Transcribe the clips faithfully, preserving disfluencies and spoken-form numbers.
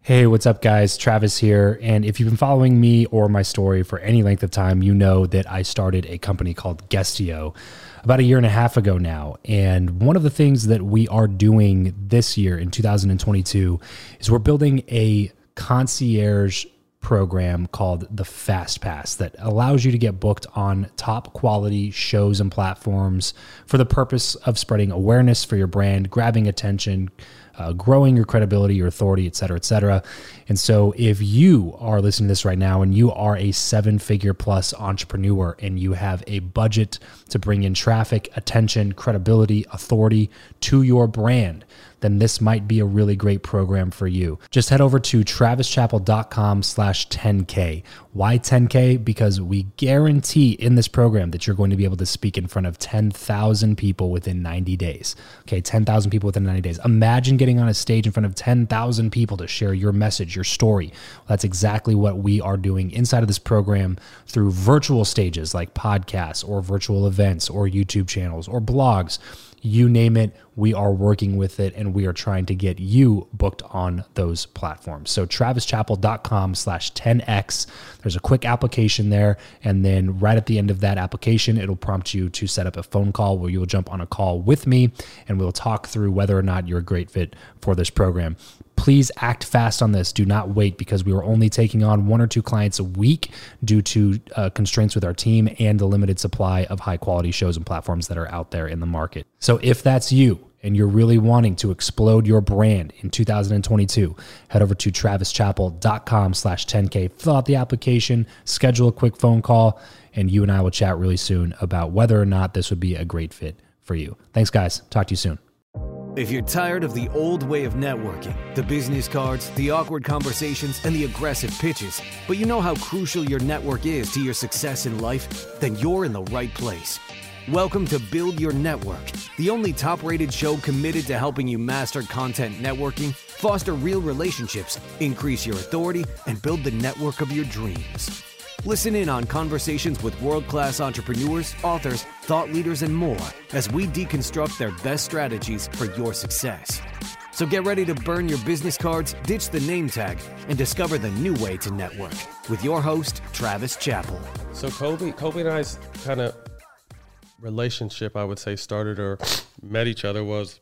Hey, what's up, guys? Travis here. And if you've been following me or my story for any length of time, you know that I started a company called Guestio about a year and a half ago now. And one of the things that we are doing this year in two thousand twenty-two is we're building a concierge program called the Fast Pass that allows you to get booked on top quality shows and platforms for the purpose of spreading awareness for your brand, grabbing attention, Uh, growing your credibility, your authority, et cetera, et cetera. And so if you are listening to this right now and you are a seven figure plus entrepreneur and you have a budget to bring in traffic, attention, credibility, authority to your brand, then this might be a really great program for you. Just head over to travischappell.com slash 10K. Why ten K? Because we guarantee in this program that you're going to be able to speak in front of ten thousand people within ninety days. Okay, ten thousand people within ninety days. Imagine getting on a stage in front of ten thousand people to share your message, your story. Well, that's exactly what we are doing inside of this program through virtual stages like podcasts or virtual events or YouTube channels or blogs. You name it, we are working with it, and we are trying to get you booked on those platforms. So travischappell.com slash 10X. There's a quick application there, and then right at the end of that application, it'll prompt you to set up a phone call where you'll jump on a call with me, and we'll talk through whether or not you're a great fit for this program. Please act fast on this. Do not wait, because we are only taking on one or two clients a week due to uh, constraints with our team and the limited supply of high quality shows and platforms that are out there in the market. So if that's you and you're really wanting to explode your brand in two thousand twenty-two, head over to travischappell.com slash 10K, fill out the application, schedule a quick phone call, and you and I will chat really soon about whether or not this would be a great fit for you. Thanks, guys. Talk to you soon. If you're tired of the old way of networking, the business cards, the awkward conversations, and the aggressive pitches, but you know how crucial your network is to your success in life, then you're in the right place. Welcome to Build Your Network, the only top-rated show committed to helping you master content networking, foster real relationships, increase your authority, and build the network of your dreams. Listen in on conversations with world-class entrepreneurs, authors, thought leaders, and more as we deconstruct their best strategies for your success. So get ready to burn your business cards, ditch the name tag, and discover the new way to network with your host, Travis Chappell. So Kobe, Kobe and I's kind of relationship, I would say, started or met each other was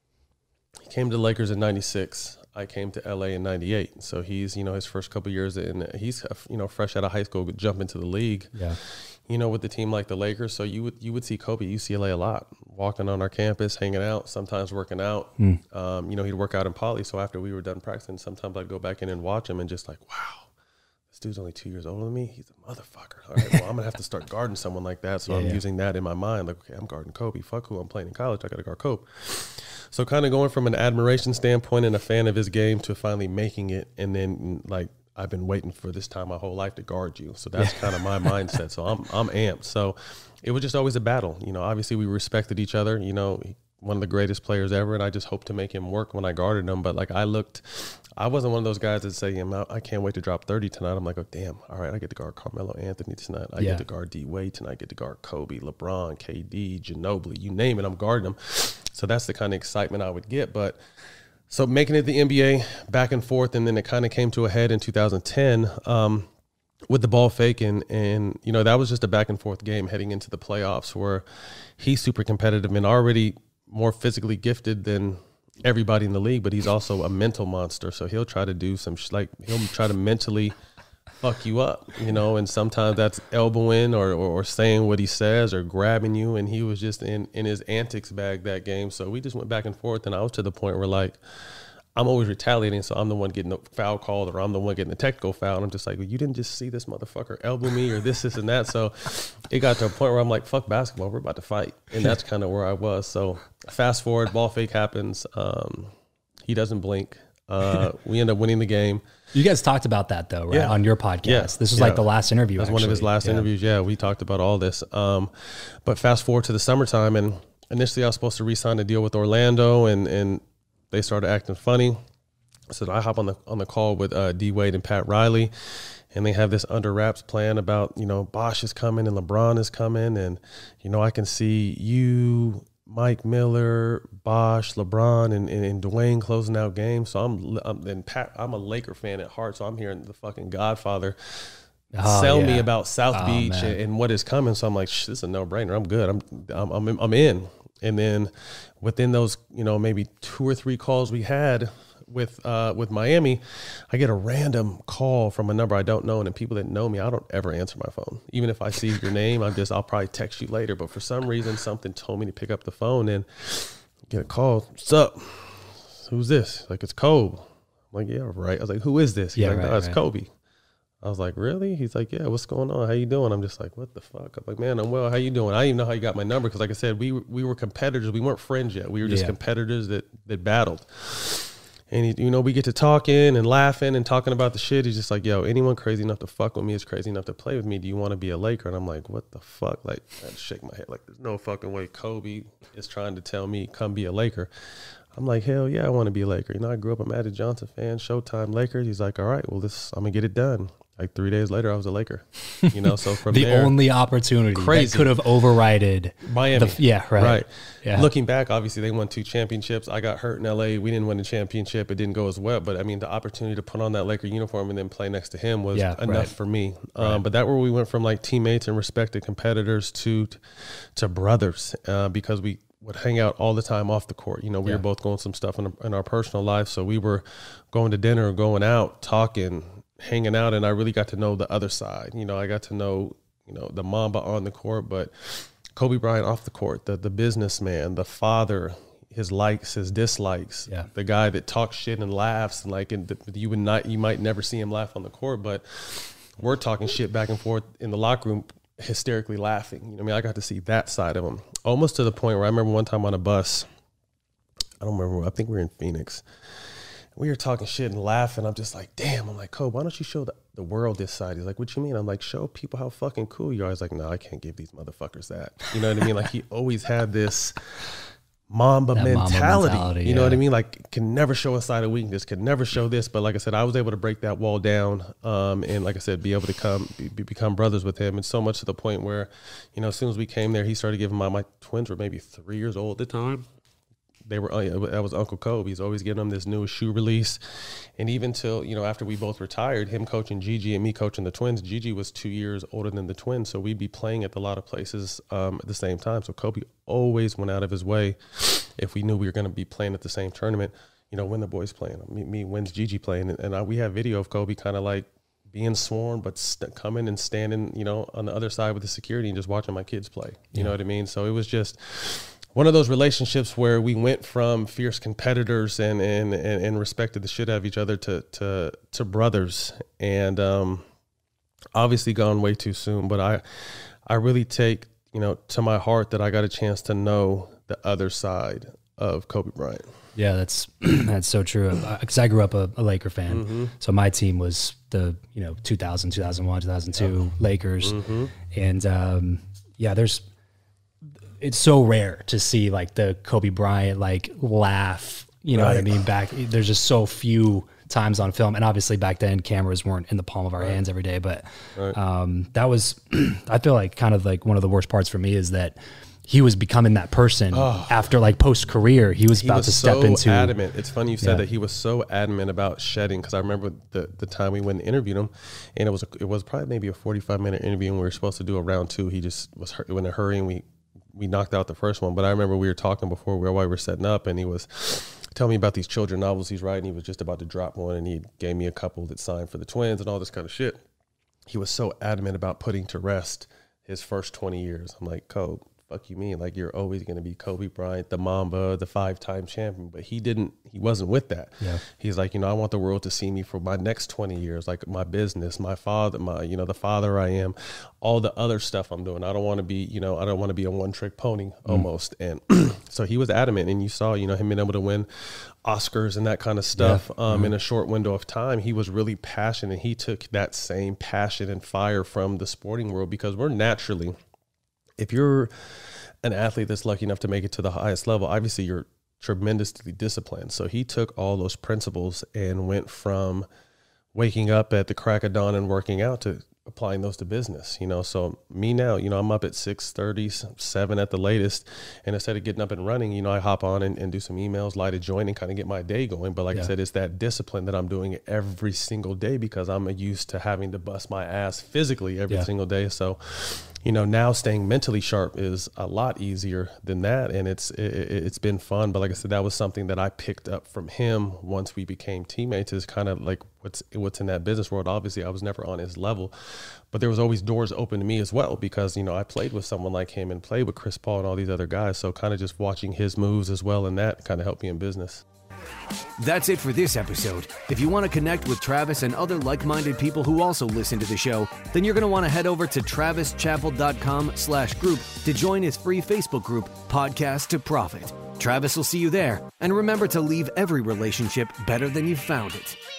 he came to the Lakers in ninety-six. I came to L A in ninety-eight. So he's, you know, his first couple of years in, he's, you know, fresh out of high school, jump into the league, Yeah. you know, with the team like the Lakers. So you would, you would see Kobe at U C L A a lot, walking on our campus, hanging out, sometimes working out. Mm. Um, you know, he'd work out in Poly. So after we were done practicing, sometimes I'd go back in and watch him and just like, wow, this dude's only two years older than me. He's a motherfucker. All right, well, I'm going to have to start guarding someone like that. So yeah, I'm yeah. using that in my mind. Like, okay, I'm guarding Kobe. Fuck who I'm playing in college. I got to guard Kobe. So kind of going from an admiration standpoint and a fan of his game to finally making it. And then like, I've been waiting for this time my whole life to guard you. So that's kind of my mindset. So I'm, I'm amped. So it was just always a battle. You know, obviously we respected each other, you know, one of the greatest players ever. And I just hoped to make him work when I guarded him. But like I looked, I wasn't one of those guys that say, I can't wait to drop thirty tonight. I'm like, oh, damn. All right, I get to guard Carmelo Anthony tonight. I yeah. get to guard D Wade tonight. I get to guard Kobe, LeBron, K D, Ginobili, you name it, I'm guarding them. So that's the kind of excitement I would get. But so making it the N B A back and forth, and then it kind of came to a head in two thousand ten um, with the ball fake. And, and, you know, that was just a back and forth game heading into the playoffs where he's super competitive and already more physically gifted than everybody in the league, but he's also a mental monster. So he'll try to do some, sh- like he'll try to mentally fuck you up, you know, and sometimes that's elbowing or, or, or saying what he says or grabbing you. And he was just in, in his antics bag that game. So we just went back and forth, and I was to the point where like, I'm always retaliating. So I'm the one getting the foul called, or I'm the one getting the technical foul. And I'm just like, well, you didn't just see this motherfucker elbow me or this, this, and that. So it got to a point where I'm like, fuck basketball, we're about to fight. And that's kind of where I was. So fast forward, ball fake happens. Um, he doesn't blink. Uh, we end up winning the game. You guys talked about that though, right? Yeah. On your podcast. Yeah. This was yeah. like the last interview. That was actually. one of his last yeah. interviews. Yeah, we talked about all this. Um, but fast forward to the summertime, and initially I was supposed to re-sign a deal with Orlando, and and they started acting funny. So I hop on the on the call with uh, D Wade and Pat Riley, and they have this under wraps plan about, you know, Bosh is coming and LeBron is coming, and you know I can see you, Mike Miller, Bosh, LeBron, and, and, and Dwayne closing out games. So I'm, I'm and Pat, I'm a Laker fan at heart. So I'm hearing the fucking Godfather oh, sell yeah. me about South oh, Beach and, and what is coming. So I'm like, Shh, this is a no brainer. I'm good. I'm, I'm, I'm, I'm in. And then within those, you know, maybe two or three calls we had with uh, with Miami, I get a random call from a number I don't know, and the people that know me, I don't ever answer my phone. Even if I see your name, I'm just I'll probably text you later. But for some reason, something told me to pick up the phone and get a call. What's up? Who's this? Like, it's Kobe. I'm like, yeah, right. I was like, who is this? He's yeah, like, right, no, it's right. Kobe. I was like, really? He's like, yeah, what's going on? How you doing? I'm just like, what the fuck? I'm like, man, I'm well. How you doing? I didn't even know how you got my number because, like I said, we we were competitors. We weren't friends yet. We were just yeah. competitors that that battled. And, he, you know, we get to talking and laughing and talking about the shit. He's just like, yo, anyone crazy enough to fuck with me is crazy enough to play with me. Do you want to be a Laker? And I'm like, what the fuck? Like, I had to shake my head. Like, there's no fucking way Kobe is trying to tell me, come be a Laker. I'm like, hell yeah, I want to be a Laker. You know, I grew up a Magic Johnson fan, Showtime Lakers. He's like, all right, well, this I'm going to get it done. Like three days later, I was a Laker. You know, so from the there, only opportunity crazy. that could have overridden Miami. The, yeah, right. Right. Yeah. Looking back, obviously they won two championships. I got hurt in L A. We didn't win a championship. It didn't go as well. But I mean, the opportunity to put on that Laker uniform and then play next to him was yeah, enough right. for me. Um, right. But that where we went from like teammates and respected competitors to to brothers uh, because we would hang out all the time off the court. You know, we yeah. were both going some stuff in, in our personal life. So we were going to dinner, going out, talking, hanging out, and I really got to know the other side. You know, I got to know, you know, the Mamba on the court, but Kobe Bryant off the court, the the businessman, the father, his likes, his dislikes, yeah. the guy that talks shit and laughs, and like, and the, you would not, you might never see him laugh on the court, but we're talking shit back and forth in the locker room, hysterically laughing. You know what I mean? I got to see that side of him, almost to the point where I remember one time on a bus, I don't remember, I think we were in Phoenix. We were talking shit and laughing. I'm just like, damn. I'm like, Kobe, why don't you show the, the world this side? He's like, what you mean? I'm like, show people how fucking cool you are. He's like, no, I can't give these motherfuckers that. You know what I mean? Like, he always had this Mamba mentality, Mamba mentality. You yeah. know what I mean? Like, can never show a side of weakness, can never show this. But like I said, I was able to break that wall down. Um, and like I said, be able to come, be, become brothers with him. And so much to the point where, you know, as soon as we came there, he started giving my, my twins were maybe three years old at the time. They were, that was Uncle Kobe. He's always giving them this new shoe release. And even till, you know, after we both retired, him coaching Gigi and me coaching the twins, Gigi was two years older than the twins. So we'd be playing at a lot of places um, at the same time. So Kobe always went out of his way if we knew we were going to be playing at the same tournament, you know, when the boys playing, me, me when's Gigi playing? And, and I, we have video of Kobe kind of like being sworn, but st- coming and standing, you know, on the other side with the security and just watching my kids play. You yeah. know what I mean? So it was just one of those relationships where we went from fierce competitors and and, and, and respected the shit out of each other to to to brothers, and um, obviously gone way too soon. But I I really take, you know, to my heart that I got a chance to know the other side of Kobe Bryant. Yeah, that's that's so true. Because I grew up a, a Laker fan, mm-hmm. so my team was the you know two thousand, two thousand one, two thousand two yeah. Lakers, mm-hmm. and um, yeah, there's. It's so rare to see like the Kobe Bryant like laugh, you know right. what I mean? Back there's just so few times on film, and obviously back then cameras weren't in the palm of our right. hands every day. But right. um, that was, I feel like kind of like one of the worst parts for me is that he was becoming that person oh. after like post career. He was he about was to step so into. Adamant. It's funny you said yeah. that he was so adamant about shedding, because I remember the the time we went and interviewed him, and it was a, it was probably maybe a forty-five minute interview, and we were supposed to do a round two. He just was in a hurry, and we. we knocked out the first one. But I remember we were talking before while we were setting up, and he was telling me about these children novels he's writing. He was just about to drop one, and he gave me a couple that signed for the twins and all this kind of shit. He was so adamant about putting to rest his first twenty years. I'm like, Kobe, fuck you mean? Like, you're always going to be Kobe Bryant, the Mamba, the five-time champion. But he didn't, he wasn't with that. Yeah. He's like, you know, I want the world to see me for my next twenty years, like my business, my father, my, you know, the father I am, all the other stuff I'm doing. I don't want to be, you know, I don't want to be a one-trick pony almost. Mm. And so he was adamant, and you saw, you know, him being able to win Oscars and that kind of stuff yeah. um, mm-hmm. in a short window of time. He was really passionate. He took that same passion and fire from the sporting world, because we're naturally, if you're an athlete that's lucky enough to make it to the highest level, obviously you're tremendously disciplined. So he took all those principles and went from waking up at the crack of dawn and working out to applying those to business, you know. So me now, you know, I'm up at six thirty, seven at the latest. And instead of getting up and running, you know, I hop on and, and do some emails, light a joint and kind of get my day going. But like yeah. I said, it's that discipline that I'm doing every single day because I'm used to having to bust my ass physically every yeah. single day. So, you know, now staying mentally sharp is a lot easier than that. And it's, it, it's been fun. But like I said, that was something that I picked up from him once we became teammates, is kind of like what's, what's in that business world. Obviously I was never on his level, but there was always doors open to me as well, because, you know, I played with someone like him and played with Chris Paul and all these other guys. So kind of just watching his moves as well, and that kind of helped me in business. That's it for this episode. If you want to connect with Travis and other like-minded people who also listen to the show, then you're going to want to head over to travis chappell dot com slash group to join his free Facebook group, Podcast to Profit. Travis will see you there. And remember to leave every relationship better than you found it.